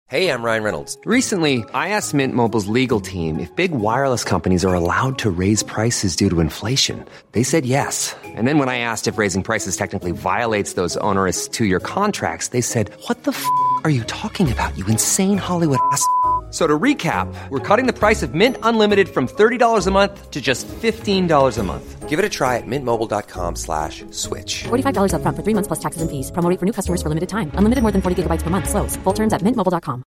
Hey, I'm Ryan Reynolds. Recently, I asked Mint Mobile's legal team if big wireless companies are allowed to raise prices due to inflation. They said yes. And then when I asked if raising prices technically violates those onerous two-year contracts, they said, "What the f*** are you talking about, you insane Hollywood ass?" So to recap, we're cutting the price of Mint Unlimited from $30 a month to just $15 a month. Give it a try at mintmobile.com/switch. $45 up front for 3 months plus taxes and fees. Promo rate for new customers for limited time. Unlimited more than 40 gigabytes per month. Slows full terms at mintmobile.com.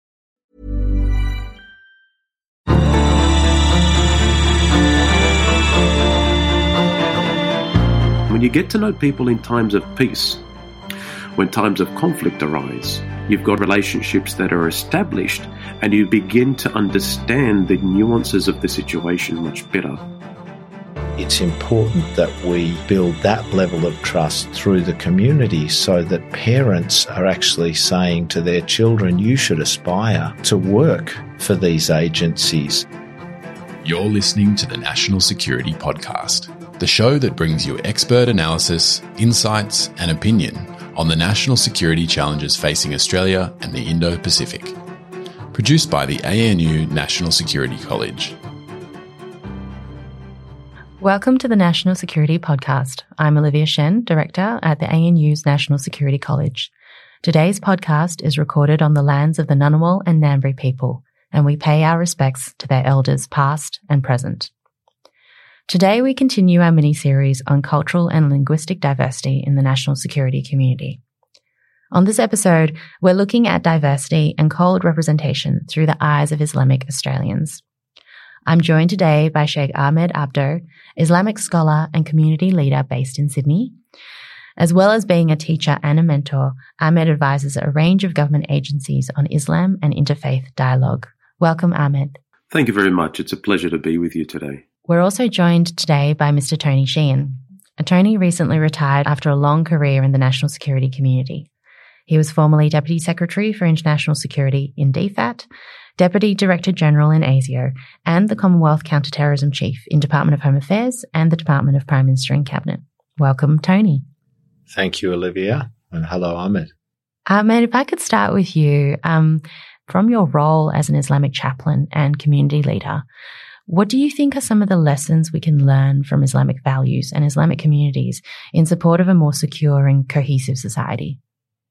When you get to know people in times of peace, when times of conflict arise, you've got relationships that are established and you begin to understand the nuances of the situation much better. It's important that we build that level of trust through the community so that parents are actually saying to their children, you should aspire to work for these agencies. You're listening to the National Security Podcast, the show that brings you expert analysis, insights, and opinion on the national security challenges facing Australia and the Indo-Pacific. Produced by the ANU National Security College. Welcome to the National Security Podcast. I'm Olivia Shen, Director at the ANU's National Security College. Today's podcast is recorded on the lands of the Ngunnawal and Ngambri people, and we pay our respects to their elders past and present. Today we continue our mini-series on cultural and linguistic diversity in the national security community. On this episode, we're looking at diversity and coloured representation through the eyes of Islamic Australians. I'm joined today by Sheikh Ahmed Abdo, Islamic scholar and community leader based in Sydney. As well as being a teacher and a mentor, Ahmed advises a range of government agencies on Islam and interfaith dialogue. Welcome, Ahmed. Thank you very much. It's a pleasure to be with you today. We're also joined today by Mr. Tony Sheehan. Tony recently retired after a long career in the national security community. He was formerly Deputy Secretary for International Security in DFAT, Deputy Director General in ASIO, and the Commonwealth Counter-Terrorism Chief in Department of Home Affairs and the Department of Prime Minister and Cabinet. Welcome, Tony. Thank you, Olivia, and hello, Ahmed. Ahmed, if I could start with you, from your role as an Islamic chaplain and community leader, what do you think are some of the lessons we can learn from Islamic values and Islamic communities in support of a more secure and cohesive society?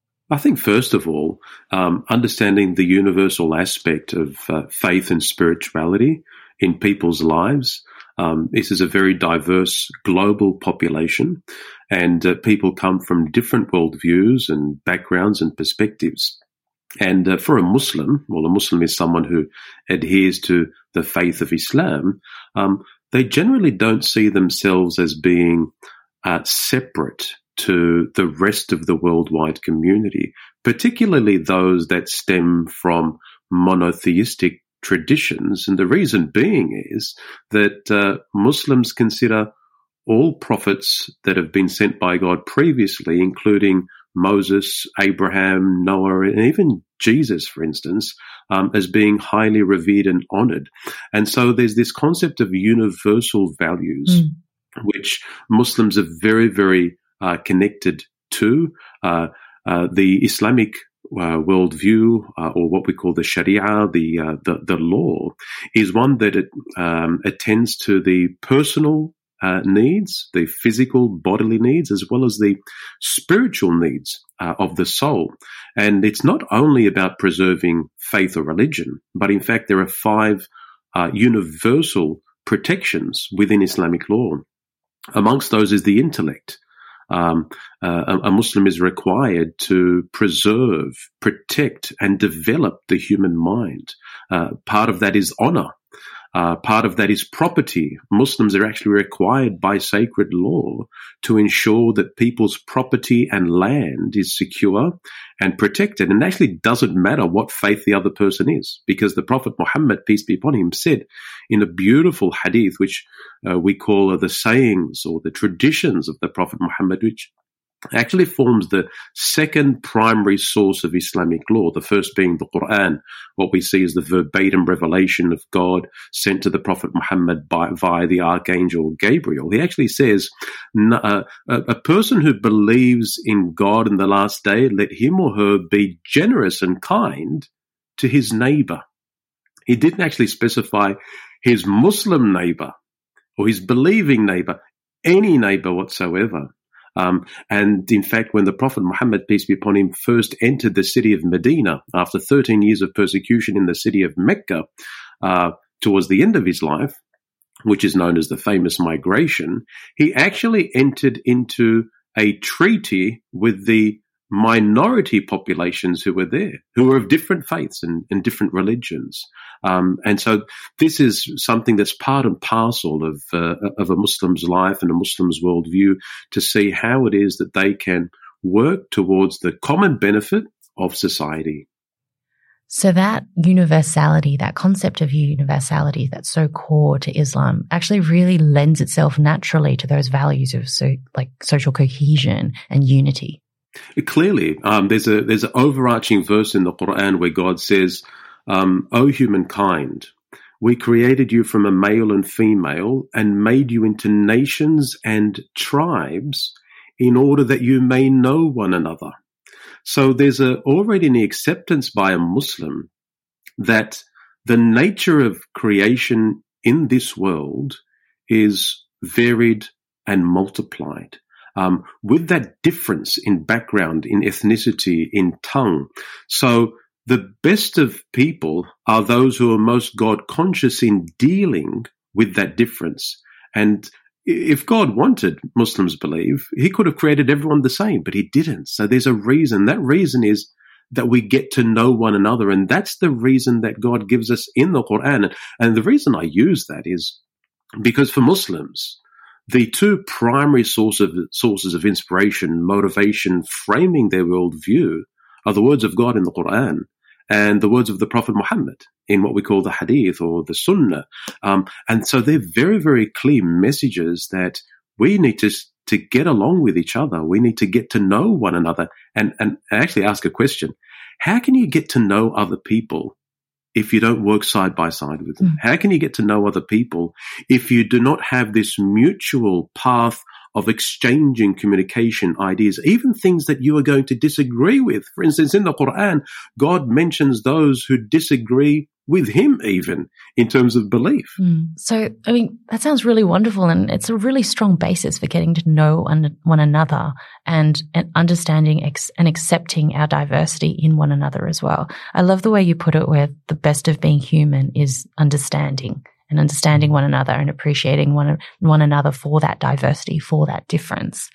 I think, first of all, understanding the universal aspect of faith and spirituality in people's lives. This is a very diverse global population, and people come from different worldviews and backgrounds and perspectives. And for a Muslim, well, a Muslim is someone who adheres to the faith of Islam, they generally don't see themselves as being separate to the rest of the worldwide community, particularly those that stem from monotheistic traditions. And the reason being is that Muslims consider all prophets that have been sent by God previously, including Moses, Abraham, Noah, and even Jesus, for instance, as being highly revered and honored. And so there's this concept of universal values, which Muslims are very, very connected to. The Islamic worldview, or what we call the Sharia, the law, is one that attends to the personal needs, the physical bodily needs, as well as the spiritual needs of the soul. And it's not only about preserving faith or religion, but in fact there are 5 universal protections within Islamic law. Amongst those is the intellect. A Muslim is required to preserve, protect, and develop the human mind. Part of that is honor. Part of that is property. Muslims are actually required by sacred law to ensure that people's property and land is secure and protected. And it actually doesn't matter what faith the other person is, because the Prophet Muhammad, peace be upon him, said in a beautiful hadith, which we call the sayings or the traditions of the Prophet Muhammad, which actually forms the second primary source of Islamic law, the first being the Quran. What we see is the verbatim revelation of God sent to the Prophet Muhammad via the Archangel Gabriel. He actually says, a person who believes in God in the last day, let him or her be generous and kind to his neighbor. He didn't actually specify his Muslim neighbor or his believing neighbor, any neighbor whatsoever. And in fact, when the Prophet Muhammad, peace be upon him, first entered the city of Medina after 13 years of persecution in the city of Mecca, towards the end of his life, which is known as the famous migration, he actually entered into a treaty with the minority populations who were there, who were of different faiths and different religions. And so this is something that's part and parcel of a Muslim's life and a Muslim's worldview, to see how it is that they can work towards the common benefit of society. So that universality, that concept of universality that's so core to Islam, actually really lends itself naturally to those values of social cohesion and unity. Clearly, there's an overarching verse in the Quran where God says, "O humankind, we created you from a male and female and made you into nations and tribes in order that you may know one another." So there's already an acceptance by a Muslim that the nature of creation in this world is varied and multiplied. With that difference in background, in ethnicity, in tongue. So the best of people are those who are most God conscious in dealing with that difference. And if God wanted, Muslims believe, he could have created everyone the same, but he didn't. So there's a reason. That reason is that we get to know one another. And that's the reason that God gives us in the Quran. And the reason I use that is because for Muslims, the two primary sources of inspiration, motivation, framing their worldview are the words of God in the Quran and the words of the Prophet Muhammad in what we call the Hadith or the Sunnah. And so they're very, very clear messages that we need to get along with each other. We need to get to know one another and actually ask a question. How can you get to know other people if you don't work side by side with them? How can you get to know other people if you do not have this mutual path of exchanging communication, ideas, even things that you are going to disagree with? For instance, in the Quran, God mentions those who disagree with him even in terms of belief. So, I mean, that sounds really wonderful, and it's a really strong basis for getting to know one another and understanding and accepting our diversity in one another as well. I love the way you put it, where the best of being human is understanding one another and appreciating one another for that diversity, for that difference.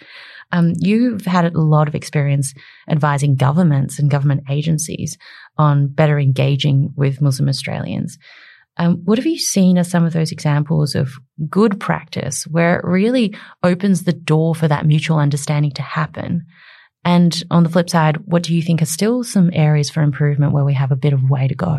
You've had a lot of experience advising governments and government agencies on better engaging with Muslim Australians. What have you seen as some of those examples of good practice where it really opens the door for that mutual understanding to happen? And on the flip side, what do you think are still some areas for improvement where we have a bit of way to go?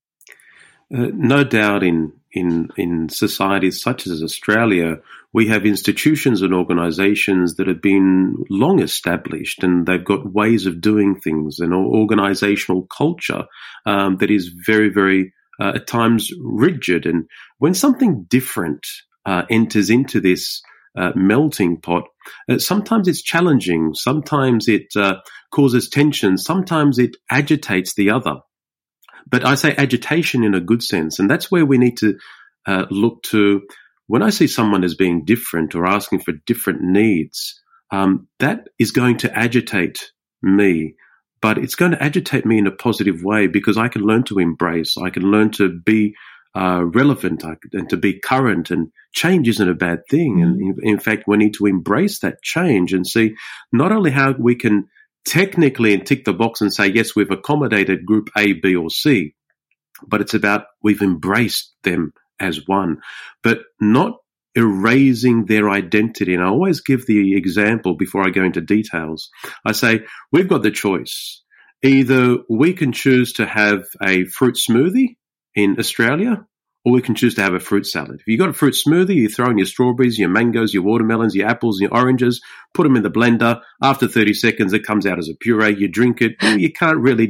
No doubt in societies such as Australia, we have institutions and organisations that have been long established, and they've got ways of doing things, and an organisational culture that is very, very, at times rigid. And when something different enters into this melting pot, sometimes it's challenging, sometimes it causes tension, sometimes it agitates the other. But I say agitation in a good sense, and that's where we need to look to. When I see someone as being different or asking for different needs, that is going to agitate me, but it's going to agitate me in a positive way because I can learn to embrace, I can learn to be relevant and to be current, and change isn't a bad thing. And in fact, we need to embrace that change and see not only how we can technically and tick the box and say, yes, we've accommodated group A, B, or C, but it's about we've embraced them as one, but not erasing their identity. And I always give the example before I go into details. I say, we've got the choice. Either we can choose to have a fruit smoothie in Australia, or we can choose to have a fruit salad. If you've got a fruit smoothie, you throw in your strawberries, your mangoes, your watermelons, your apples, your oranges, put them in the blender. After 30 seconds, it comes out as a puree. You drink it. You can't really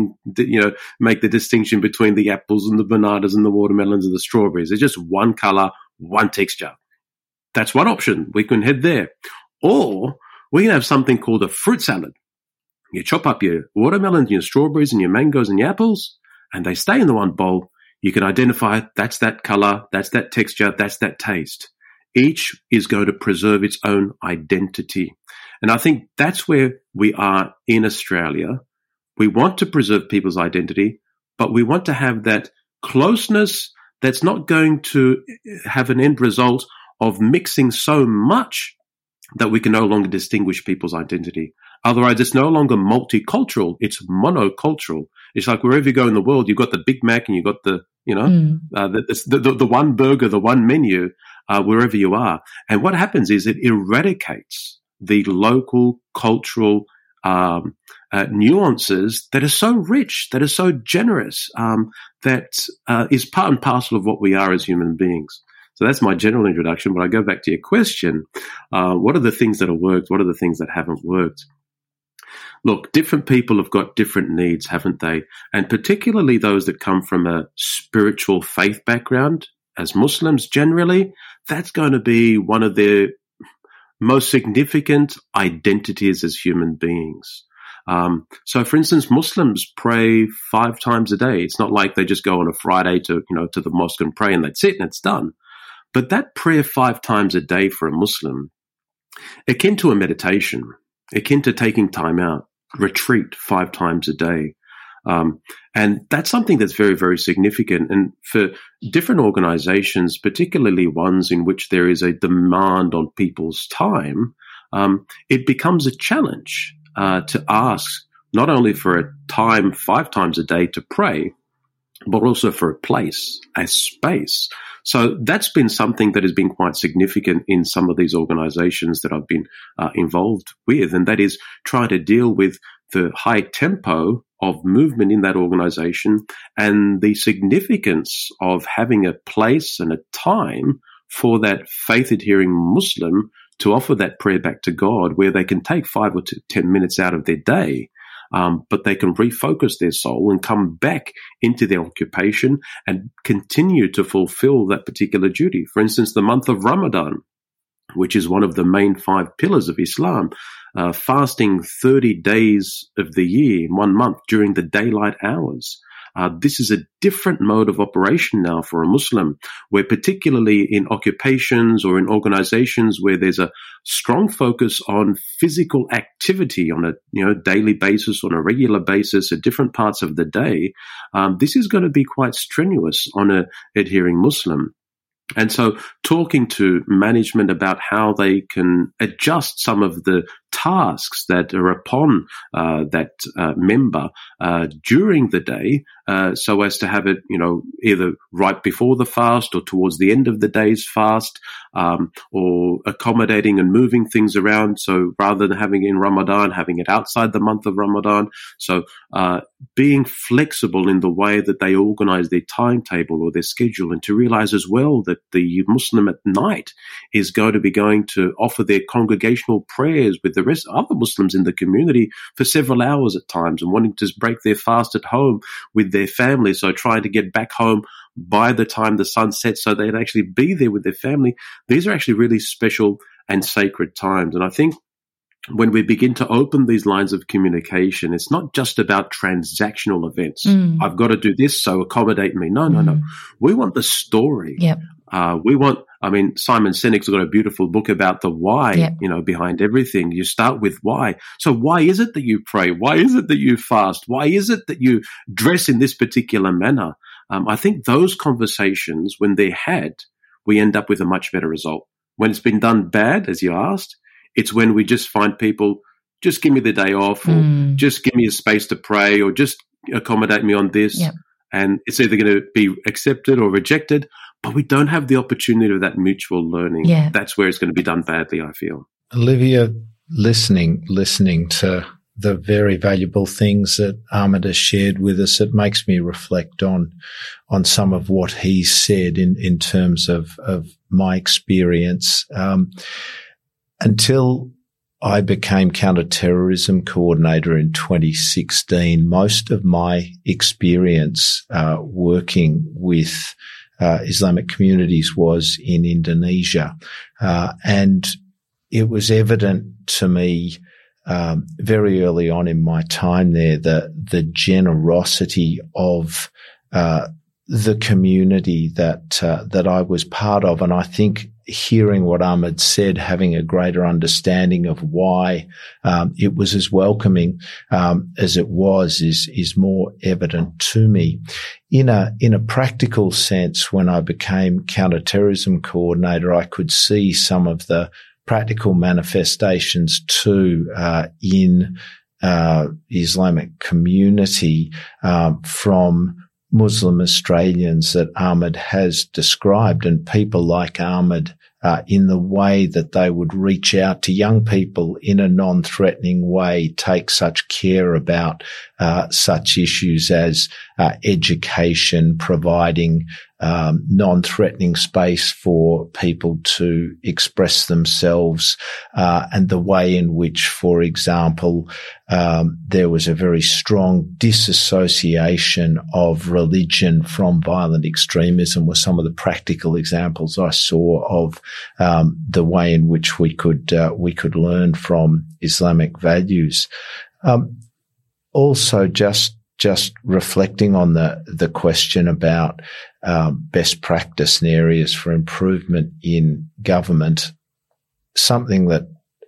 make the distinction between the apples and the bananas and the watermelons and the strawberries. They're just one color, one texture. That's one option. We can head there. Or we can have something called a fruit salad. You chop up your watermelons, your strawberries, and your mangoes and your apples, and they stay in the one bowl, you can identify that's that color, that's that texture, that's that taste. Each is going to preserve its own identity. And I think that's where we are in Australia. We want to preserve people's identity, but we want to have that closeness that's not going to have an end result of mixing so much that we can no longer distinguish people's identity. Otherwise, it's no longer multicultural, it's monocultural. It's like wherever you go in the world, you've got the Big Mac and you've got the one burger, the one menu, wherever you are. And what happens is it eradicates the local cultural nuances that are so rich, that are so generous, that is part and parcel of what we are as human beings. So that's my general introduction. But I go back to your question. What are the things that have worked? What are the things that haven't worked? Look, different people have got different needs, haven't they? And particularly those that come from a spiritual faith background, as Muslims generally, that's going to be one of their most significant identities as human beings. So, for instance, Muslims pray 5 times a day. It's not like they just go on a Friday to the mosque and pray and that's it and it's done. But that prayer 5 times a day for a Muslim, akin to a meditation, akin to taking time out, retreat 5 times a day. And that's something that's very, very significant. And for different organizations, particularly ones in which there is a demand on people's time, it becomes a challenge to ask not only for a time 5 times a day to pray, but also for a place, a space. So that's been something that has been quite significant in some of these organizations that I've been involved with, and that is trying to deal with the high tempo of movement in that organization and the significance of having a place and a time for that faith-adhering Muslim to offer that prayer back to God, where they can take 5 or 10 minutes out of their day, but they can refocus their soul and come back into their occupation and continue to fulfill that particular duty. For instance, the month of Ramadan, which is one of the main 5 pillars of Islam, fasting 30 days of the year in 1 month during the daylight hours. This is a different mode of operation now for a Muslim, where particularly in occupations or in organizations where there's a strong focus on physical activity on a daily basis, on a regular basis at different parts of the day, this is going to be quite strenuous on an adhering Muslim. And so talking to management about how they can adjust some of the tasks that are upon that member during the day so as to have it, either right before the fast or towards the end of the day's fast, or accommodating and moving things around. So rather than having it in Ramadan, having it outside the month of Ramadan. So being flexible in the way that they organize their timetable or their schedule, and to realize as well that the Muslim at night is going to offer their congregational prayers with the rest of other Muslims in the community for several hours at times, and wanting to break their fast at home with their family. So trying to get back home by the time the sun sets so they'd actually be there with their family. These are actually really special and sacred times. And I think when we begin to open these lines of communication, it's not just about transactional events. I've got to do this, so accommodate me. No. We want the story. Yep. Simon Sinek's got a beautiful book about the why, behind everything. You start with why. So why is it that you pray? Why is it that you fast? Why is it that you dress in this particular manner? I think those conversations, when they're had, we end up with a much better result. When it's been done bad, as you asked, it's when we just find people, just give me the day off, or just give me a space to pray, or just accommodate me on this. Yep. And it's either going to be accepted or rejected, but we don't have the opportunity of that mutual learning. Yeah. That's where it's going to be done badly, I feel. Olivia, listening to the very valuable things that Ahmed has shared with us, it makes me reflect on some of what he said in terms of my experience. Until I became counterterrorism coordinator in 2016, most of my experience working with Islamic communities was in Indonesia. And it was evident to me very early on in my time there, the generosity of the community that I was part of. And I think hearing what Ahmed said, having a greater understanding of why it was as welcoming as it was is more evident to me. In a practical sense, when I became counterterrorism coordinator, I could see some of the practical manifestations too in Islamic community from Muslim Australians that Ahmed has described, and people like Ahmed in the way that they would reach out to young people in a non-threatening way, take such care about such issues as education, providing non-threatening space for people to express themselves, and the way in which, for example, there was a very strong disassociation of religion from violent extremism were some of the practical examples I saw of the way in which we could learn from Islamic values. Also, just reflecting on the question about best practice and areas for improvement in government, something that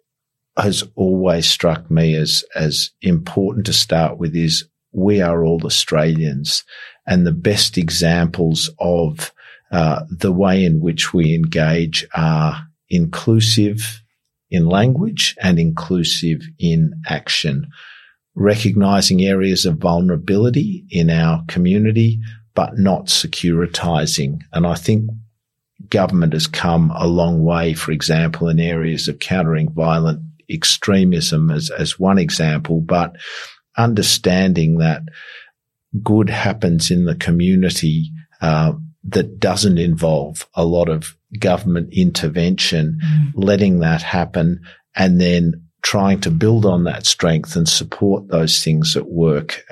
has always struck me as important to start with is we are all Australians, and the best examples of the way in which we engage are inclusive in language and inclusive in action, recognizing areas of vulnerability in our community, but not securitizing. And I think government has come a long way, for example, in areas of countering violent extremism as one example, but understanding that good happens in the community that doesn't involve a lot of government intervention, letting that happen, and then trying to build on that strength and support those things at work.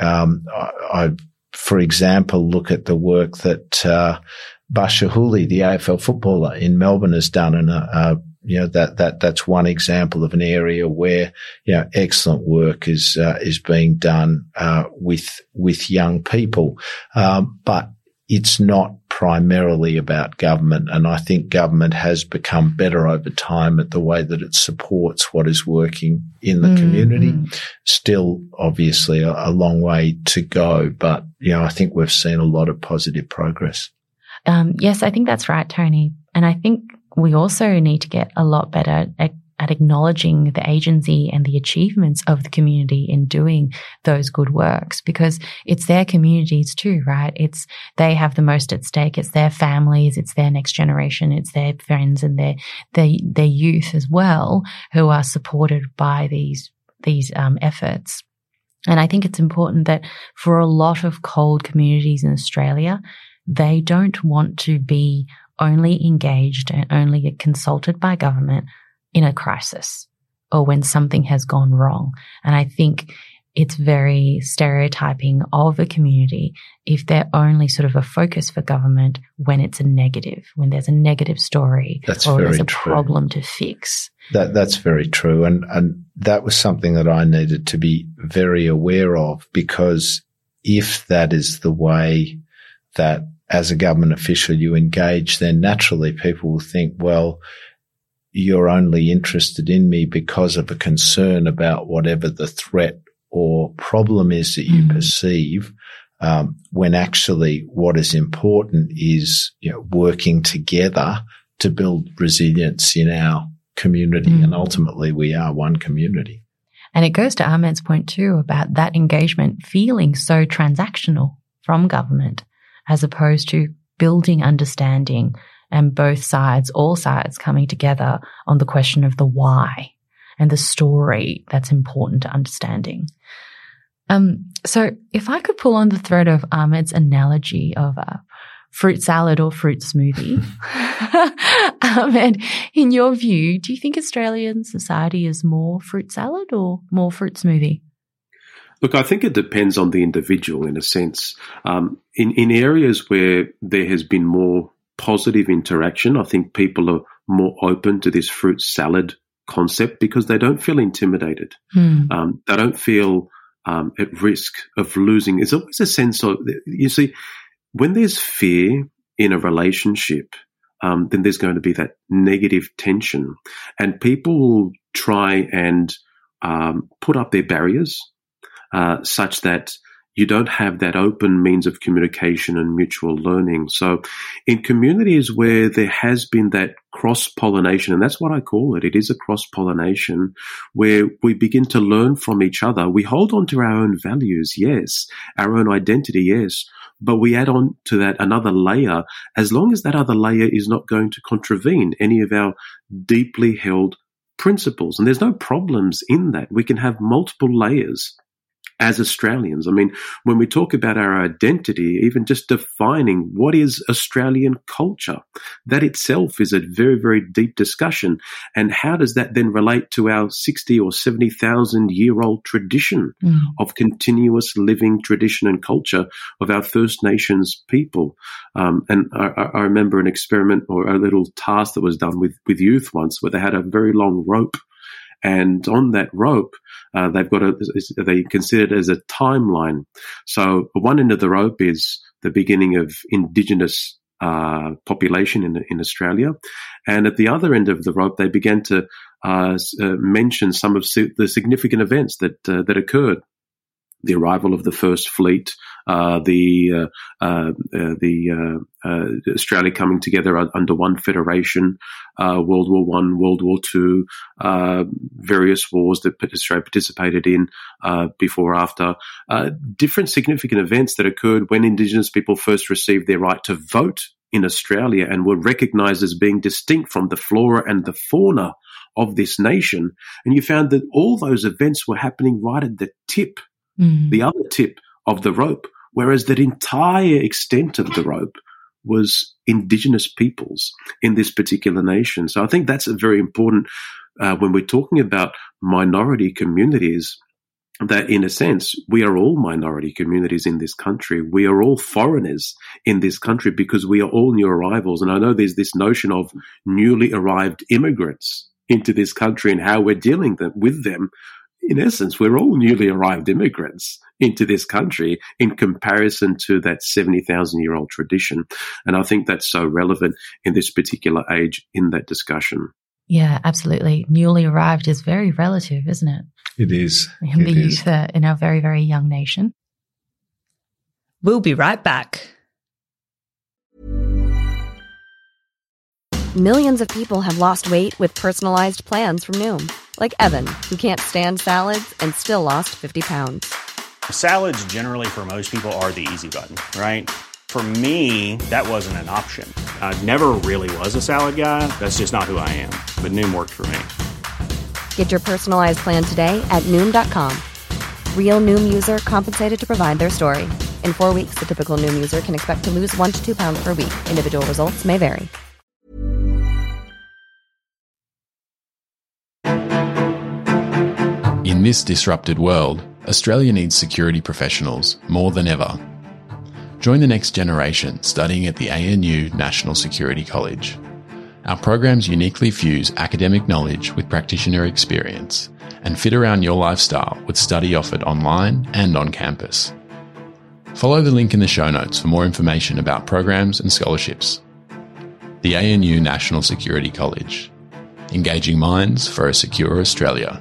I, for example, look at the work that Bashir Houli, the AFL footballer in Melbourne, has done, and that's one example of an area where excellent work is being done with young people, but it's not primarily about government. And I think government has become better over time at the way that it supports what is working in the community. Still, obviously, a long way to go, but I think we've seen a lot of positive progress. Yes, I think that's right, Tony. And I think we also need to get a lot better at acknowledging the agency and the achievements of the community in doing those good works, because it's their communities too, right? They have the most at stake. It's their families, it's their next generation, it's their friends and their youth as well, who are supported by these efforts. And I think it's important that for a lot of CALD communities in Australia, they don't want to be only engaged and only consulted by government in a crisis or when something has gone wrong. And I think it's very stereotyping of a community if they're only sort of a focus for government when it's a negative, when there's a negative story or there's a problem to fix. That's very true. And that was something that I needed to be very aware of, because if that is the way that as a government official you engage, then naturally people will think, well, you're only interested in me because of a concern about whatever the threat or problem is that you perceive, when actually what is important is working together to build resilience in our community. And ultimately we are one community. And it goes to Ahmed's point too about that engagement feeling so transactional from government, as opposed to building understanding and both sides, all sides coming together on the question of the why and the story that's important to understanding. So if I could pull on the thread of Ahmed's analogy of a fruit salad or fruit smoothie, Ahmed, in your view, do you think Australian society is more fruit salad or more fruit smoothie? Look, I think it depends on the individual in a sense. In areas where there has been more positive interaction, I think people are more open to this fruit salad concept because they don't feel intimidated. They don't feel at risk of losing. It's always a sense of, you see, when there's fear in a relationship, then there's going to be that negative tension, and people will try and put up their barriers such that you don't have that open means of communication and mutual learning. So in communities where there has been that cross-pollination, and that's what I call it, it is a cross-pollination, where we begin to learn from each other. We hold on to our own values, yes, our own identity, yes, but we add on to that another layer, as long as that other layer is not going to contravene any of our deeply held principles. And there's no problems in that. We can have multiple layers as Australians. I mean, when we talk about our identity, even just defining what is Australian culture, that itself is a very, very deep discussion. And how does that then relate to our 60 or 70,000 year old tradition of continuous living tradition and culture of our First Nations people? And I remember an experiment or a little task that was done with youth once, where they had a very long rope. And on that rope, they consider it as a timeline. So one end of the rope is the beginning of Indigenous population in Australia. And at the other end of the rope, they began to mention some of the significant events that occurred. The arrival of the First Fleet, the Australia coming together under one federation, World War I, World War II, various wars that Australia participated in before, after, different significant events that occurred when Indigenous people first received their right to vote in Australia and were recognised as being distinct from the flora and the fauna of this nation. And you found that all those events were happening right at the tip, the other tip of the rope, whereas that entire extent of the rope was Indigenous peoples in this particular nation. So I think that's a very important when we're talking about minority communities, that in a sense we are all minority communities in this country. We are all foreigners in this country because we are all new arrivals. And I know there's this notion of newly arrived immigrants into this country and how we're dealing with them. In essence, we're all newly arrived immigrants into this country in comparison to that 70,000-year-old tradition. And I think that's so relevant in this particular age in that discussion. Yeah, absolutely. Newly arrived is very relative, isn't it? It is. And the youth in our very, very young nation. We'll be right back. Millions of people have lost weight with personalized plans from Noom. Like Evan, who can't stand salads and still lost 50 pounds. Salads generally for most people are the easy button, right? For me, that wasn't an option. I never really was a salad guy. That's just not who I am. But Noom worked for me. Get your personalized plan today at Noom.com. Real Noom user compensated to provide their story. In 4 weeks, the typical Noom user can expect to lose 1 to 2 pounds per week. Individual results may vary. In this disrupted world, Australia needs security professionals more than ever. Join the next generation studying at the ANU National Security College. Our programs uniquely fuse academic knowledge with practitioner experience and fit around your lifestyle with study offered online and on campus. Follow the link in the show notes for more information about programs and scholarships. The ANU National Security College. Engaging minds for a secure Australia.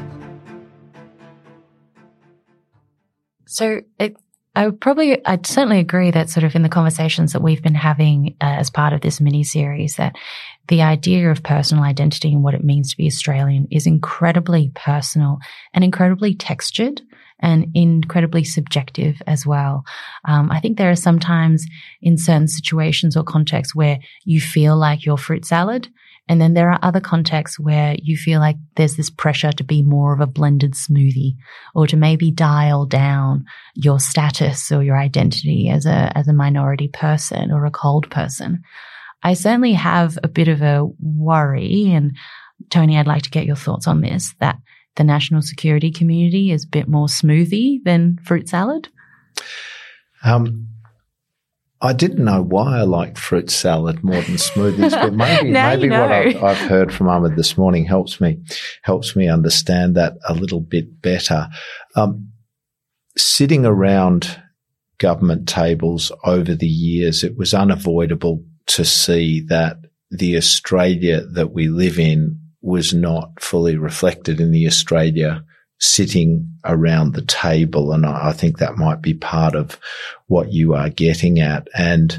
So I'd certainly agree that sort of in the conversations that we've been having as part of this mini-series, that the idea of personal identity and what it means to be Australian is incredibly personal and incredibly textured and incredibly subjective as well. I think there are sometimes in certain situations or contexts where you feel like you're fruit salad, and then there are other contexts where you feel like there's this pressure to be more of a blended smoothie, or to maybe dial down your status or your identity as a minority person or a cold person. I certainly have a bit of a worry, and Tony, I'd like to get your thoughts on this, that the national security community is a bit more smoothie than fruit salad. I didn't know why I liked fruit salad more than smoothies, but maybe what I've heard from Ahmed this morning helps me understand that a little bit better. Sitting around government tables over the years, it was unavoidable to see that the Australia that we live in was not fully reflected in the Australia sitting around the table. And I think that might be part of what you are getting at. And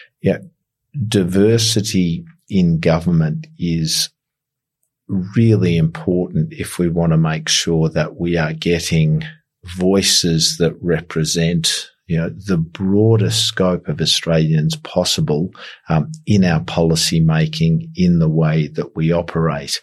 diversity in government is really important if we want to make sure that we are getting voices that represent the broadest scope of Australians possible in our policy making, in the way that we operate.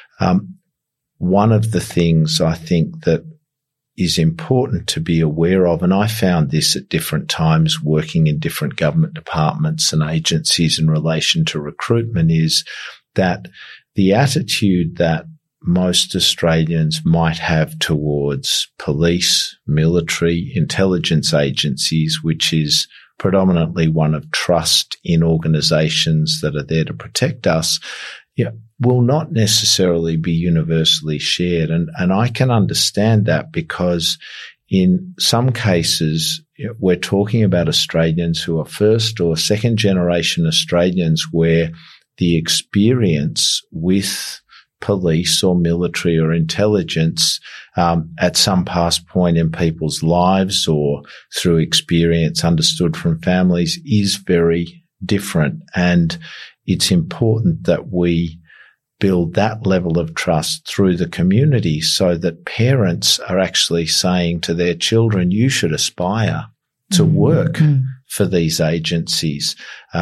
One of the things I think that is important to be aware of, and I found this at different times working in different government departments and agencies in relation to recruitment, is that the attitude that most Australians might have towards police, military, intelligence agencies, which is predominantly one of trust in organisations that are there to protect us, will not necessarily be universally shared. And I can understand that, because in some cases we're talking about Australians who are first or second generation Australians where the experience with police or military or intelligence at some past point in people's lives or through experience understood from families is very different. And it's important that we build that level of trust through the community so that parents are actually saying to their children, you should aspire to work for these agencies.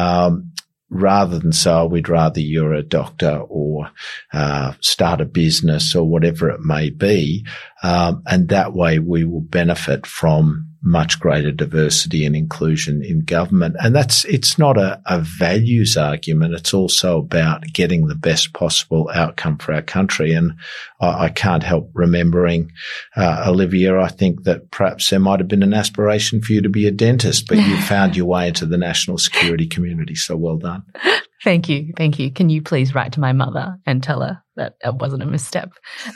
Rather than say, we'd rather you're a doctor or start a business or whatever it may be. And that way we will benefit from much greater diversity and inclusion in government. And it's not a values argument. It's also about getting the best possible outcome for our country. And I can't help remembering, Olivia, I think that perhaps there might have been an aspiration for you to be a dentist, but you found your way into the national security community. So well done. Thank you. Thank you. Can you please write to my mother and tell her that it wasn't a misstep?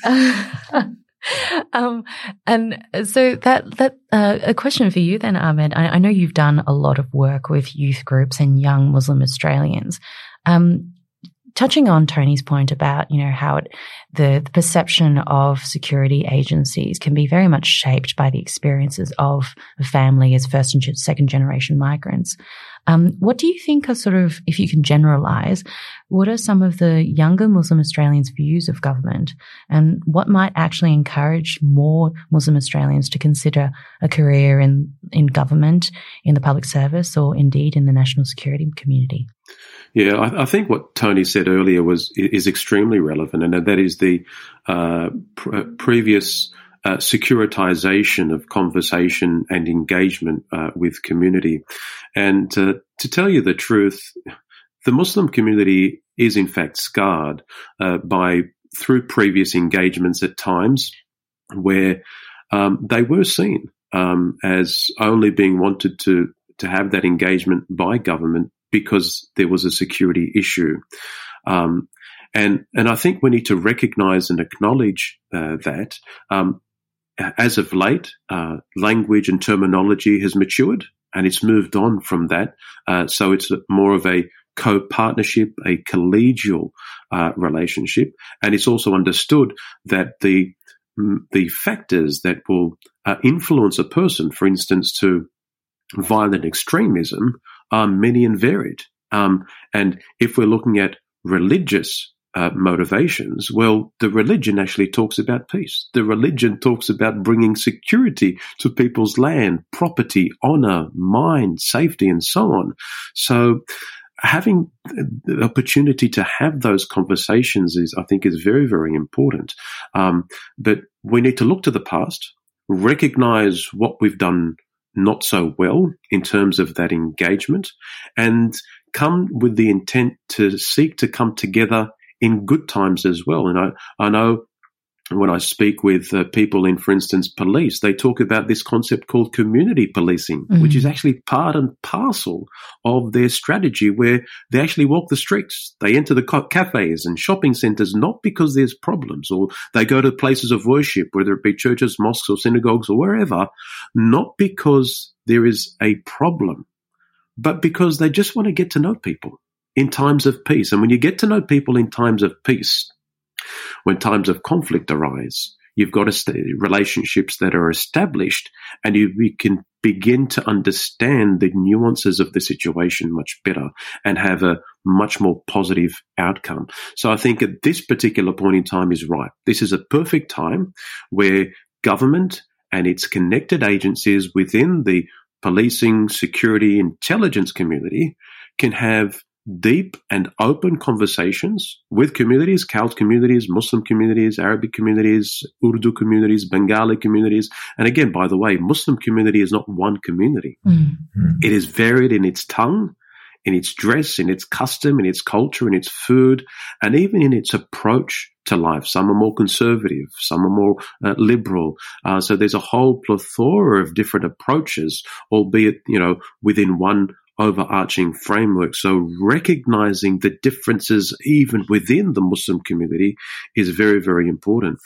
And so that a question for you then, Ahmed. I know you've done a lot of work with youth groups and young Muslim Australians. Touching on Tony's point about, how the perception of security agencies can be very much shaped by the experiences of a family as first and second generation migrants. What do you think are sort of, if you can generalize, what are some of the younger Muslim Australians' views of government, and what might actually encourage more Muslim Australians to consider a career in government, in the public service, or indeed in the national security community? Yeah, I think what Tony said earlier is extremely relevant, and that is the previous securitization of conversation and engagement with community. And to tell you the truth, the Muslim community is in fact scarred through previous engagements at times where they were seen as only being wanted to have that engagement by government because there was a security issue. And I think we need to recognize and acknowledge that as of late, language and terminology has matured and it's moved on from that. So it's more of a co-partnership, a collegial relationship. And it's also understood that the factors that will influence a person, for instance, to violent extremism, are many and varied. And if we're looking at religious motivations, well, the religion actually talks about peace. The religion talks about bringing security to people's land, property, honor, mind, safety, and so on. So having the opportunity to have those conversations I think is very, very important. But we need to look to the past, recognize what we've done not so well in terms of that engagement, and come with the intent to seek to come together in good times as well. And I know when I speak with people in, for instance, police, they talk about this concept called community policing, which is actually part and parcel of their strategy, where they actually walk the streets. They enter the cafes and shopping centres, not because there's problems, or they go to places of worship, whether it be churches, mosques or synagogues or wherever, not because there is a problem, but because they just want to get to know people in times of peace. And when you get to know people in times of peace, when times of conflict arise, you've got relationships that are established, and we can begin to understand the nuances of the situation much better and have a much more positive outcome. So I think at this particular point in time is right. This is a perfect time where government and its connected agencies within the policing, security, intelligence community can have deep and open conversations with communities, Celt communities, Muslim communities, Arabic communities, Urdu communities, Bengali communities. And again, by the way, Muslim community is not one community. It is varied in its tongue, in its dress, in its custom, in its culture, in its food, and even in its approach to life. Some are more conservative, some are more liberal. So there's a whole plethora of different approaches, albeit, within one overarching framework. So recognizing the differences even within the Muslim community is very, very important.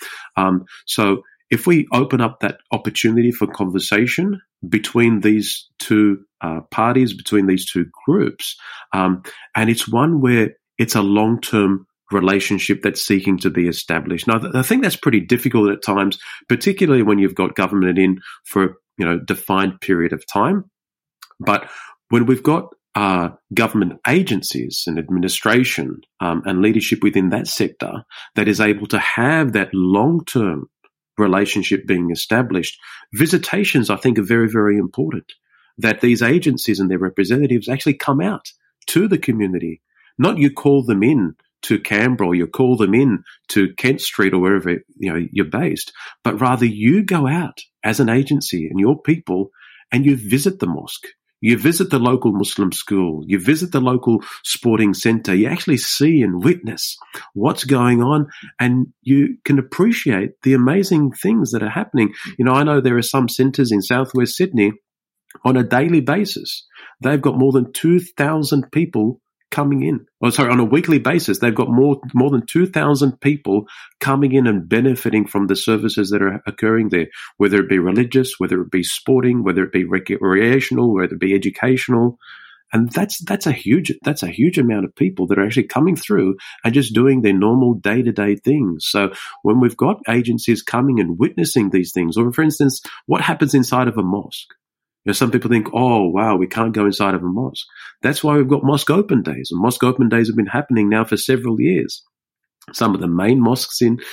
So if we open up that opportunity for conversation between these two parties, between these two groups, and it's one where it's a long-term relationship that's seeking to be established. Now, I think that's pretty difficult at times, particularly when you've got government in for a defined period of time. But when we've got government agencies and administration and leadership within that sector that is able to have that long-term relationship being established, visitations, I think, are very, very important, that these agencies and their representatives actually come out to the community. Not you call them in to Canberra or you call them in to Kent Street or wherever you're based, but rather you go out as an agency and your people and you visit the mosque. You visit the local Muslim school. You visit the local sporting centre. You actually see and witness what's going on, and you can appreciate the amazing things that are happening. I know there are some centres in southwest Sydney on a daily basis. They've got more than 2,000 people coming in. On a weekly basis, they've got more than 2,000 people coming in and benefiting from the services that are occurring there, whether it be religious, whether it be sporting, whether it be recreational, whether it be educational. And that's a huge amount of people that are actually coming through and just doing their normal day-to-day things. So when we've got agencies coming and witnessing these things, or for instance, what happens inside of a mosque? Some people think, oh, wow, we can't go inside of a mosque. That's why we've got mosque open days. And mosque open days have been happening now for several years. Some of the main mosques in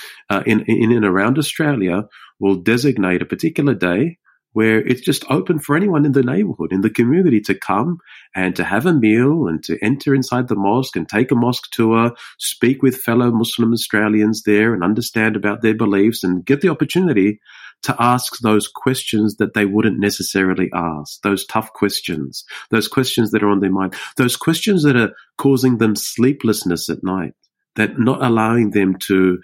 and around Australia will designate a particular day where it's just open for anyone in the neighbourhood, in the community, to come and to have a meal and to enter inside the mosque and take a mosque tour, speak with fellow Muslim Australians there and understand about their beliefs and get the opportunity to ask those questions that they wouldn't necessarily ask, those tough questions, those questions that are on their mind, those questions that are causing them sleeplessness at night, that not allowing them to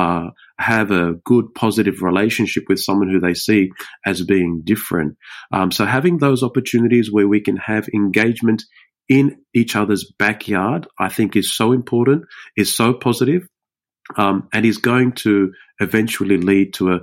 have a good, positive relationship with someone who they see as being different. So having those opportunities where we can have engagement in each other's backyard, I think is so important, is so positive, and is going to eventually lead to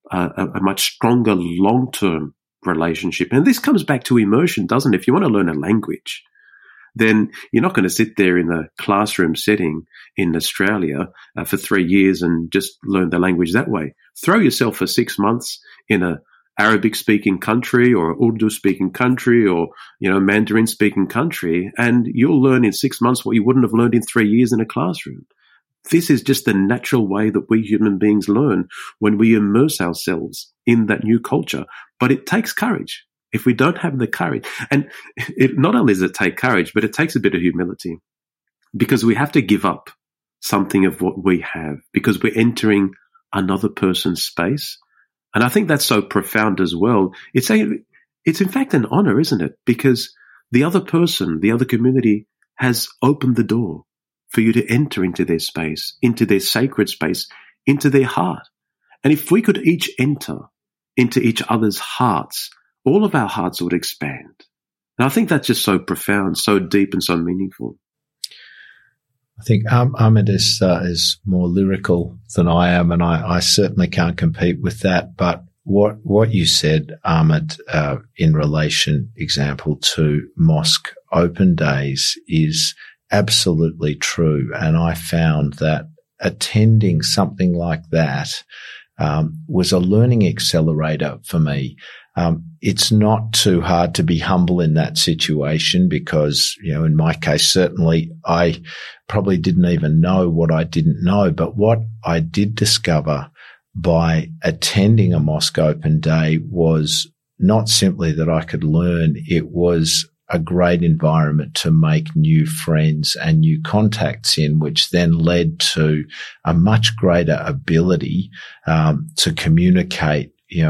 a much stronger long-term relationship. And this comes back to immersion, doesn't it? If you want to learn a language, then you're not going to sit there in a classroom setting in Australia for 3 years and just learn the language that way. Throw yourself for 6 months in a Arabic-speaking country or Urdu-speaking country or, Mandarin-speaking country, and you'll learn in 6 months what you wouldn't have learned in 3 years in a classroom. This is just the natural way that we human beings learn when we immerse ourselves in that new culture. But it takes courage. If we don't have the courage, and it not only does it take courage, but it takes a bit of humility, because we have to give up something of what we have because we're entering another person's space. And I think that's so profound as well. It's in fact an honor, isn't it? Because the other person, the other community has opened the door for you to enter into their space, into their sacred space, into their heart. And if we could each enter into each other's hearts, all of our hearts would expand. And I think that's just so profound, so deep and so meaningful. I think Ahmed is more lyrical than I am, and I certainly can't compete with that. But what you said, Ahmed, in relation, example, to mosque open days is absolutely true. And I found that attending something like that was a learning accelerator for me. It's not too hard to be humble in that situation because, in my case, certainly I probably didn't even know what I didn't know. But what I did discover by attending a mosque open day was not simply that I could learn, it was a great environment to make new friends and new contacts in, which then led to a much greater ability to communicate,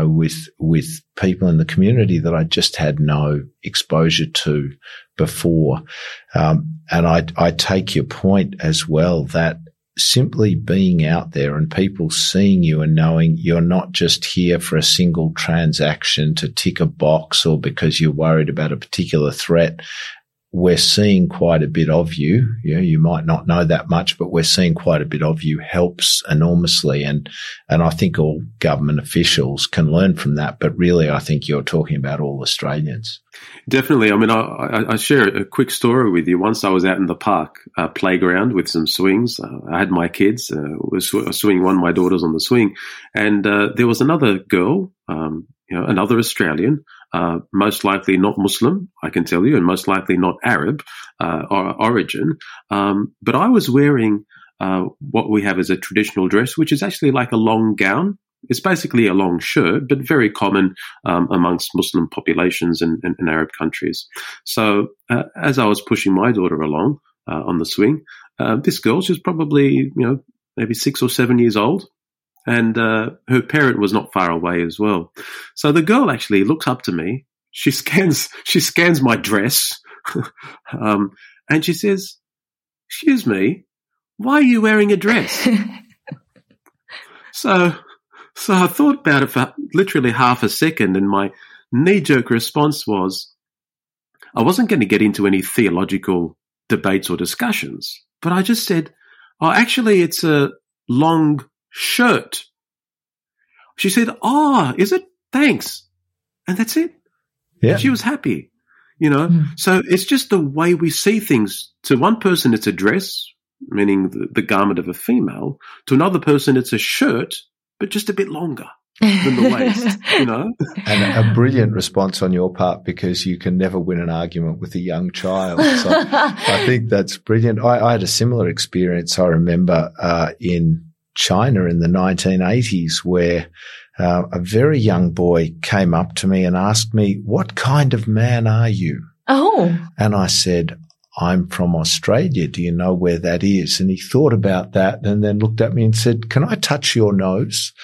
with people in the community that I just had no exposure to before. And I take your point as well that simply being out there and people seeing you and knowing you're not just here for a single transaction to tick a box or because you're worried about a particular threat. We're seeing quite a bit of you. You might not know that much, but we're seeing quite a bit of you helps enormously. And I think all government officials can learn from that. But really, I think you're talking about all Australians. Definitely. I mean, I share a quick story with you. Once I was out in the park playground with some swings. I had my kids, was swinging one, my daughter's on the swing. And there was another girl, another Australian, most likely not Muslim, I can tell you, and most likely not Arab origin. But I was wearing what we have as a traditional dress, which is actually like a long gown. It's basically a long shirt, but very common amongst Muslim populations in Arab countries. So as I was pushing my daughter along on the swing, this girl, she was probably, maybe 6 or 7 years old. And her parent was not far away as well. So the girl actually looks up to me. She scans my dress, and she says, "Excuse me, why are you wearing a dress?" So I thought about it for literally half a second, and my knee-jerk response was, I wasn't going to get into any theological debates or discussions, but I just said, "Oh, actually, it's a long shirt." She said, "Oh, is it? Thanks." And that's it. Yeah. And she was happy, So it's just the way we see things. To one person, it's a dress, meaning the garment of a female. To another person, it's a shirt, but just a bit longer than the waist, And a brilliant response on your part because you can never win an argument with a young child. So I think that's brilliant. I had a similar experience. I remember in China in the 1980s where a very young boy came up to me and asked me, "What kind of man are you?" Oh. And I said, "I'm from Australia. Do you know where that is?" And he thought about that and then looked at me and said, "Can I touch your nose?"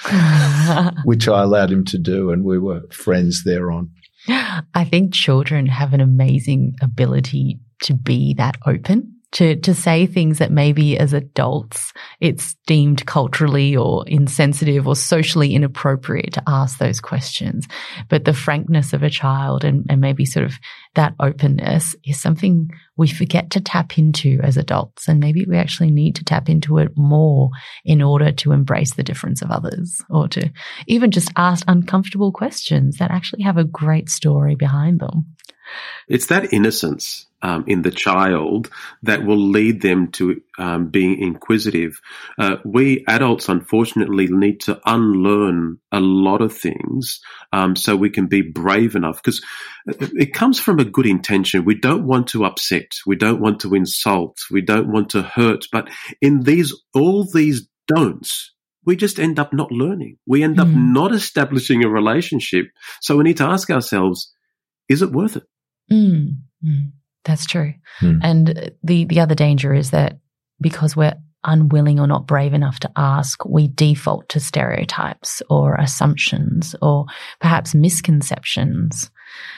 Which I allowed him to do, and we were friends thereon. I think children have an amazing ability to be that open, to say things that maybe as adults it's deemed culturally or insensitive or socially inappropriate to ask those questions. But the frankness of a child and maybe sort of that openness is something we forget to tap into as adults. And maybe we actually need to tap into it more in order to embrace the difference of others or to even just ask uncomfortable questions that actually have a great story behind them. It's that innocence in the child that will lead them to being inquisitive. We adults, unfortunately, need to unlearn a lot of things so we can be brave enough, because it comes from a good intention. We don't want to upset. We don't want to insult. We don't want to hurt. But in all these don'ts, we just end up not learning. We end up not establishing a relationship. So we need to ask ourselves, is it worth it? That's true. And the other danger is that because we're unwilling or not brave enough to ask, we default to stereotypes or assumptions or perhaps misconceptions.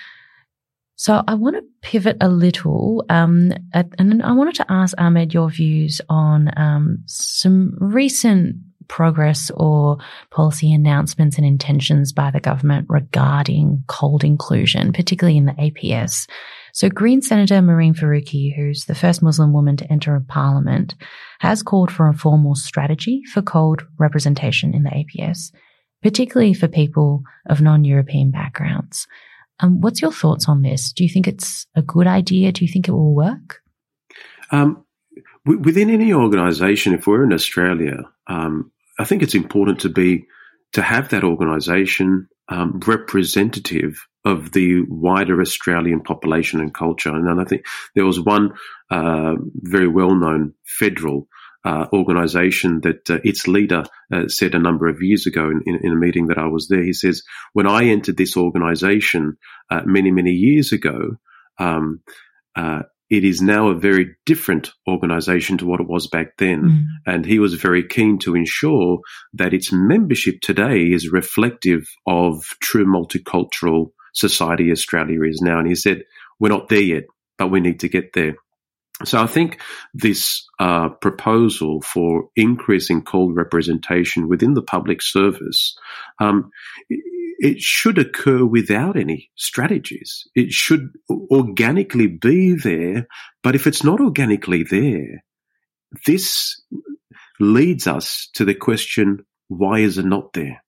So I want to pivot a little, and I wanted to ask Ahmed your views on some recent progress or policy announcements and intentions by the government regarding cold inclusion, particularly in the APS. So Green Senator Mehreen Faruqi, who's the first Muslim woman to enter Parliament, has called for a formal strategy for cold representation in the APS, particularly for people of non-European backgrounds. What's your thoughts on this? Do you think it's a good idea? Do you think it will work? Within any organisation, if we're in Australia, I think it's important to have that organisation representative of the wider Australian population and culture. And I think there was one very well-known federal organisation that its leader said a number of years ago in a meeting that I was there. He says, when I entered this organisation many, many years ago, it is now a very different organisation to what it was back then. And he was very keen to ensure that its membership today is reflective of true multicultural society Australia is now. And he said, we're not there yet, but we need to get there. So I think this proposal for increasing cold representation within the public service, it should occur without any strategies. It should organically be there, but if it's not organically there, this leads us to the question, why is it not there?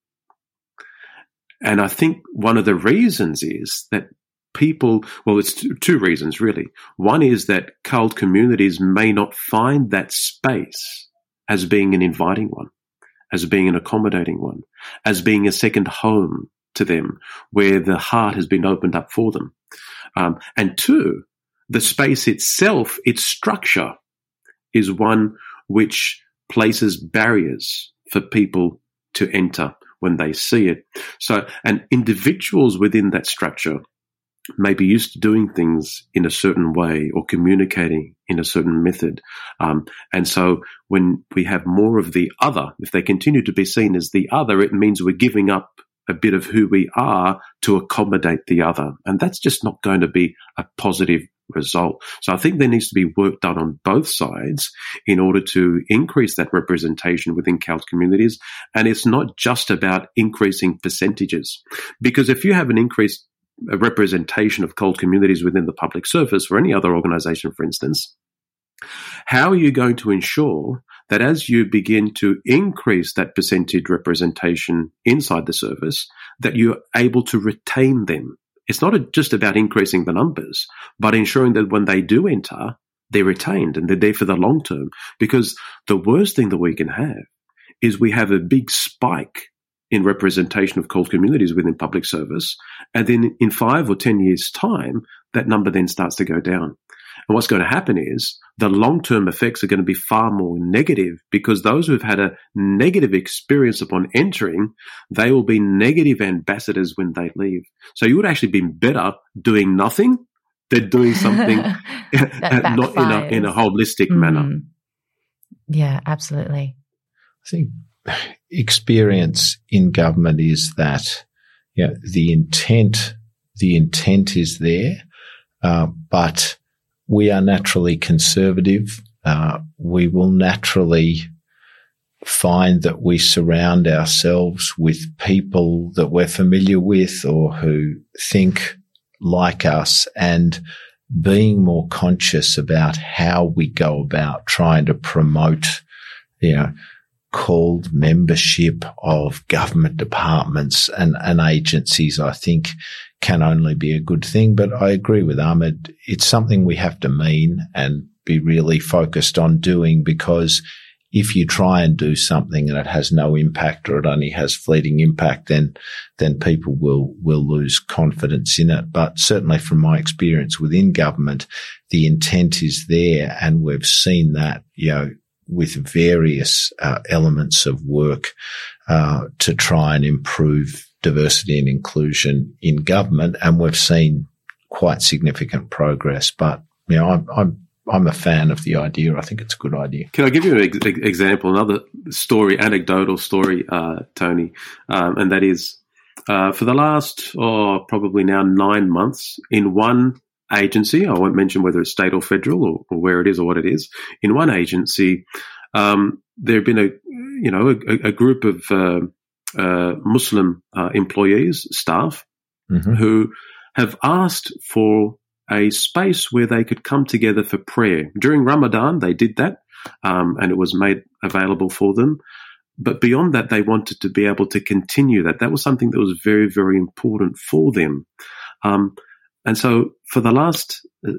And I think one of the reasons is that it's two reasons really. One is that CALD communities may not find that space as being an inviting one, as being an accommodating one, as being a second home to them, where the heart has been opened up for them. And two, the space itself, its structure, is one which places barriers for people to enter when they see it. So, and individuals within that structure may be used to doing things in a certain way or communicating in a certain method. And so when we have more of the other, if they continue to be seen as the other, it means we're giving up a bit of who we are to accommodate the other. And that's just not going to be a positive result. So I think there needs to be work done on both sides in order to increase that representation within CALD communities. And it's not just about increasing percentages, because if you have an increased representation of CALD communities within the public service or any other organisation, for instance, how are you going to ensure that as you begin to increase that percentage representation inside the service, that you're able to retain them? It's not just about increasing the numbers, but ensuring that when they do enter, they're retained and they're there for the long term. Because the worst thing that we can have is we have a big spike in representation of CALD communities within public service, and then in 5 or 10 years' time, that number then starts to go down. And what's going to happen is the long-term effects are going to be far more negative, because those who've had a negative experience upon entering, they will be negative ambassadors when they leave. So you would actually be better doing nothing than doing something not in a holistic manner. Yeah, absolutely. I think experience in government is that the intent is there, but we are naturally conservative. We will naturally find that we surround ourselves with people that we're familiar with or who think like us, and being more conscious about how we go about trying to promote, CALD membership of government departments and agencies, I think can only be a good thing. But I agree with Ahmed. It's something we have to mean and be really focused on doing, because if you try and do something and it has no impact, or it only has fleeting impact, then people will lose confidence in it. But certainly from my experience within government, the intent is there, and we've seen that, with various elements of work to try and improve diversity and inclusion in government, and we've seen quite significant progress. But I'm a fan of the idea. I think it's a good idea. Can I give you an example, another story, anecdotal story, Tony, and that is for the last probably now 9 months in one agency, I won't mention whether it's state or federal or where it is or what it is, in one agency, there have been a group of Muslim employees, staff, who have asked for a space where they could come together for prayer. During Ramadan, they did that, and it was made available for them. But beyond that, they wanted to be able to continue that. That was something that was very, very important for them. And so for the last,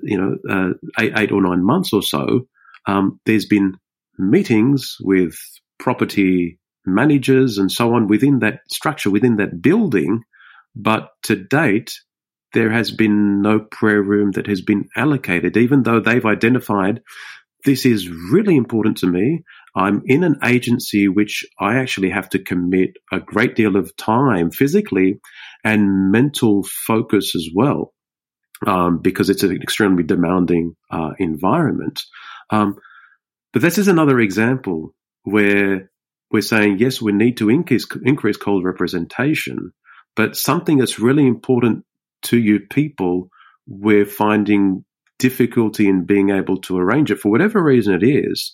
8 or 9 months or so, there's been meetings with property managers and so on within that structure, within that building. But to date, there has been no prayer room that has been allocated, even though they've identified this is really important to me. I'm in an agency which I actually have to commit a great deal of time physically and mental focus as well, because it's an extremely demanding environment. But this is another example where we're saying, yes, we need to increase cold representation, but something that's really important to you people, we're finding difficulty in being able to arrange it for whatever reason it is.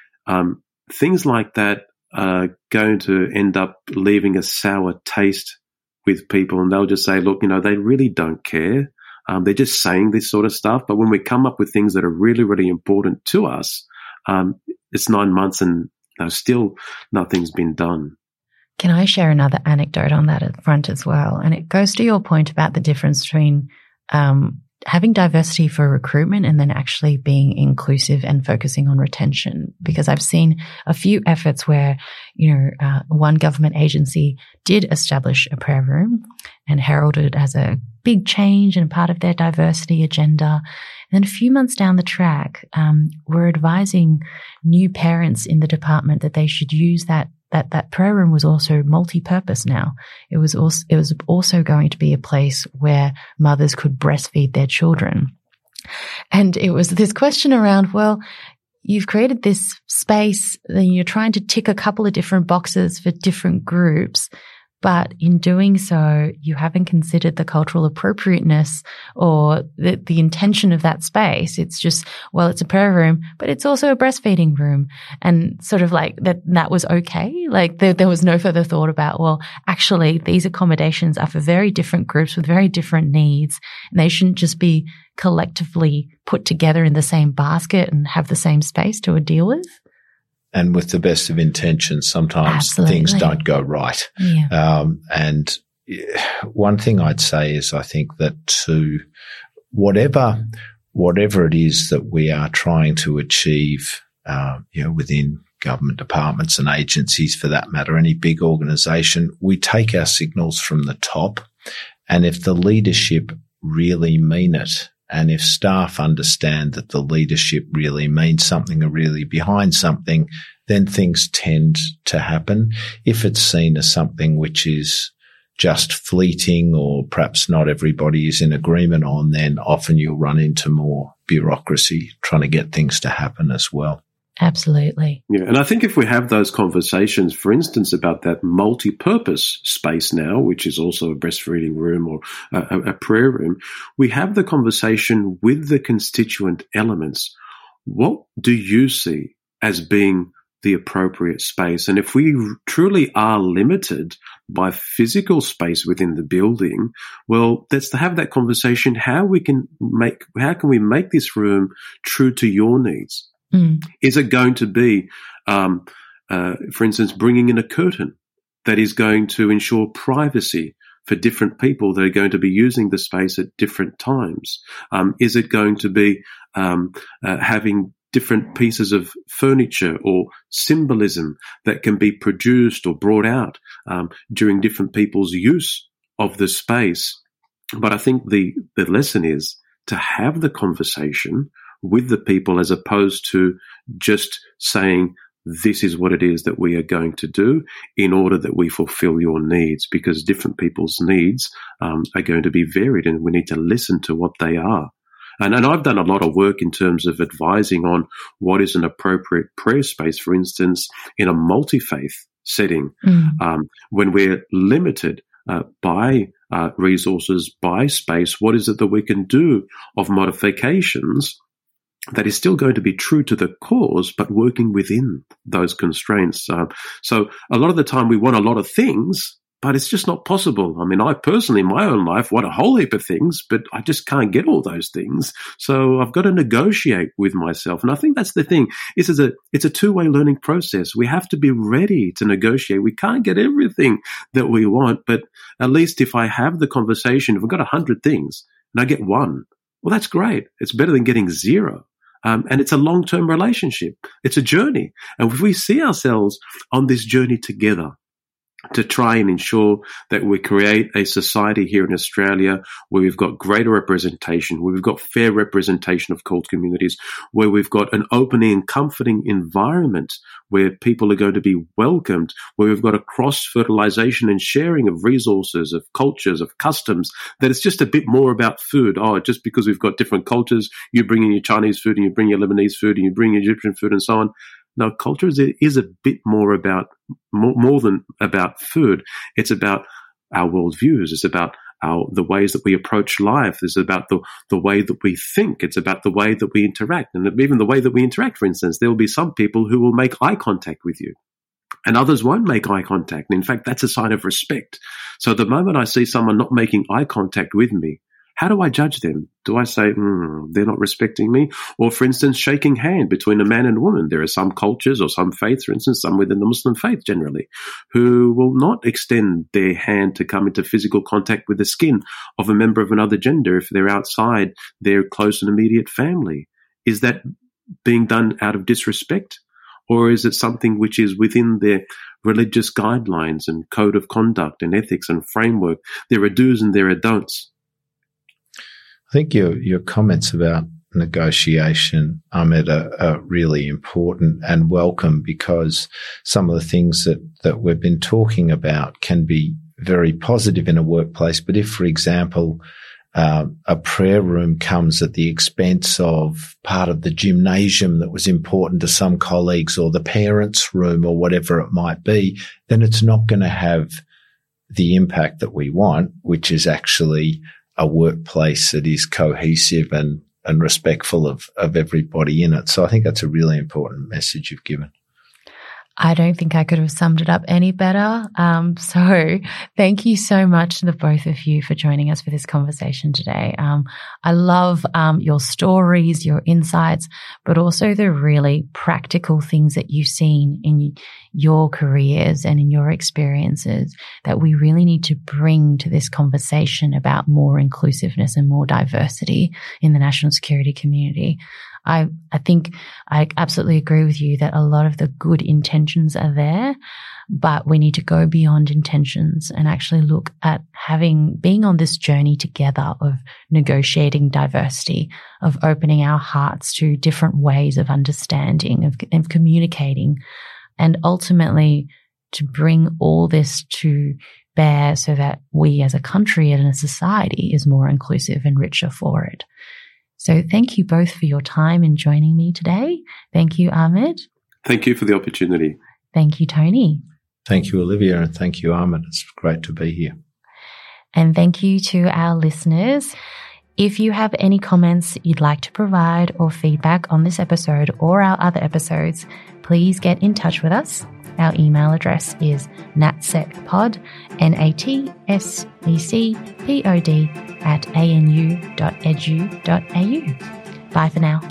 Things like that are going to end up leaving a sour taste with people, and they'll just say, look, they really don't care. They're just saying this sort of stuff. But when we come up with things that are really, really important to us, it's 9 months and still nothing's been done. Can I share another anecdote on that front as well? And it goes to your point about the difference between having diversity for recruitment and then actually being inclusive and focusing on retention. Because I've seen a few efforts where, one government agency did establish a prayer room and heralded it as a big change and part of their diversity agenda. And then a few months down the track, we're advising new parents in the department that they should use that prayer room was also multi-purpose now. It was also going to be a place where mothers could breastfeed their children. And it was this question around, well, you've created this space, then you're trying to tick a couple of different boxes for different groups, but in doing so, you haven't considered the cultural appropriateness or the intention of that space. It's just, well, it's a prayer room, but it's also a breastfeeding room. And sort of like that was okay. Like there was no further thought about, well, actually these accommodations are for very different groups with very different needs, and they shouldn't just be collectively put together in the same basket and have the same space to deal with. And with the best of intentions, sometimes things don't go right. Yeah. And one thing I'd say is I think that to whatever it is that we are trying to achieve, within government departments and agencies for that matter, any big organisation, we take our signals from the top. And if the leadership really mean it, and if staff understand that the leadership really means something or really behind something, then things tend to happen. If it's seen as something which is just fleeting or perhaps not everybody is in agreement on, then often you'll run into more bureaucracy trying to get things to happen as well. Absolutely. Yeah, and I think if we have those conversations, for instance, about that multi-purpose space now, which is also a breastfeeding room or a prayer room, we have the conversation with the constituent elements. What do you see as being the appropriate space? And if we truly are limited by physical space within the building, well, let's have that conversation. How can we make this room true to your needs? Is it going to be, for instance, bringing in a curtain that is going to ensure privacy for different people that are going to be using the space at different times? Is it going to be having different pieces of furniture or symbolism that can be produced or brought out during different people's use of the space? But I think the lesson is to have the conversation with the people as opposed to just saying, this is what it is that we are going to do in order that we fulfill your needs, because different people's needs are going to be varied and we need to listen to what they are. And I've done a lot of work in terms of advising on what is an appropriate prayer space, for instance, in a multi-faith setting, when we're limited by resources, by space. What is it that we can do of modifications that is still going to be true to the cause, but working within those constraints. So a lot of the time we want a lot of things, but it's just not possible. I mean, I personally, in my own life, want a whole heap of things, but I just can't get all those things. So I've got to negotiate with myself. And I think that's the thing. It's a two-way learning process. We have to be ready to negotiate. We can't get everything that we want, but at least if I have the conversation, if I've got 100 things and I get one, well, that's great. It's better than getting zero. And it's a long-term relationship. It's a journey. And if we see ourselves on this journey together, to try and ensure that we create a society here in Australia where we've got greater representation, where we've got fair representation of CALD communities, where we've got an opening and comforting environment where people are going to be welcomed, where we've got a cross-fertilization and sharing of resources, of cultures, of customs, that it's just a bit more about food. Oh, just because we've got different cultures, you bring in your Chinese food and you bring your Lebanese food and you bring your Egyptian food and so on. No, culture is a bit more about, more than about food. It's about our worldviews. It's about the ways that we approach life. It's about the way that we think. It's about the way that we interact. And even the way that we interact, for instance, there will be some people who will make eye contact with you and others won't make eye contact. And in fact, that's a sign of respect. So the moment I see someone not making eye contact with me, how do I judge them? Do I say, they're not respecting me? Or, for instance, shaking hand between a man and a woman. There are some cultures or some faiths, for instance, some within the Muslim faith generally, who will not extend their hand to come into physical contact with the skin of a member of another gender if they're outside their close and immediate family. Is that being done out of disrespect? Or is it something which is within their religious guidelines and code of conduct and ethics and framework? There are do's and there are don'ts. I think your comments about negotiation, Ahmed, are really important and welcome, because some of the things that we've been talking about can be very positive in a workplace. But if, for example, a prayer room comes at the expense of part of the gymnasium that was important to some colleagues, or the parents' room, or whatever it might be, then it's not going to have the impact that we want, which is actually a workplace that is cohesive and respectful of everybody in it. So I think that's a really important message you've given. I don't think I could have summed it up any better. So thank you so much to the both of you for joining us for this conversation today. I love your stories, your insights, but also the really practical things that you've seen in your careers and in your experiences that we really need to bring to this conversation about more inclusiveness and more diversity in the national security community. I think I absolutely agree with you that a lot of the good intentions are there, but we need to go beyond intentions and actually look at being on this journey together of negotiating diversity, of opening our hearts to different ways of understanding, of communicating, and ultimately to bring all this to bear so that we as a country and a society is more inclusive and richer for it. So thank you both for your time in joining me today. Thank you, Ahmed. Thank you for the opportunity. Thank you, Tony. Thank you, Olivia, and thank you, Ahmed. It's great to be here. And thank you to our listeners. If you have any comments you'd like to provide or feedback on this episode or our other episodes, please get in touch with us. Our email address is natsecpod, natsecpod @anu.edu.au. Bye for now.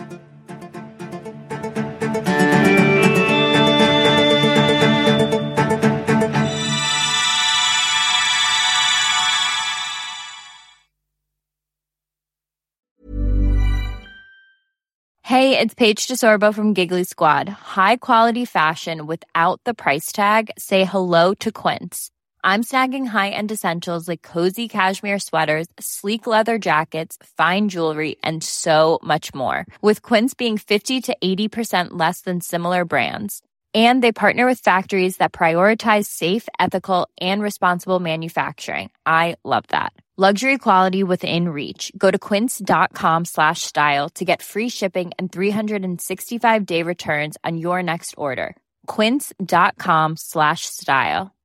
Hey, it's Paige DeSorbo from Giggly Squad. High quality fashion without the price tag. Say hello to Quince. I'm snagging high-end essentials like cozy cashmere sweaters, sleek leather jackets, fine jewelry, and so much more. With Quince being 50 to 80% less than similar brands. And they partner with factories that prioritize safe, ethical, and responsible manufacturing. I love that. Luxury quality within reach. Go to quince.com/style to get free shipping and 365-day returns on your next order. Quince.com/style.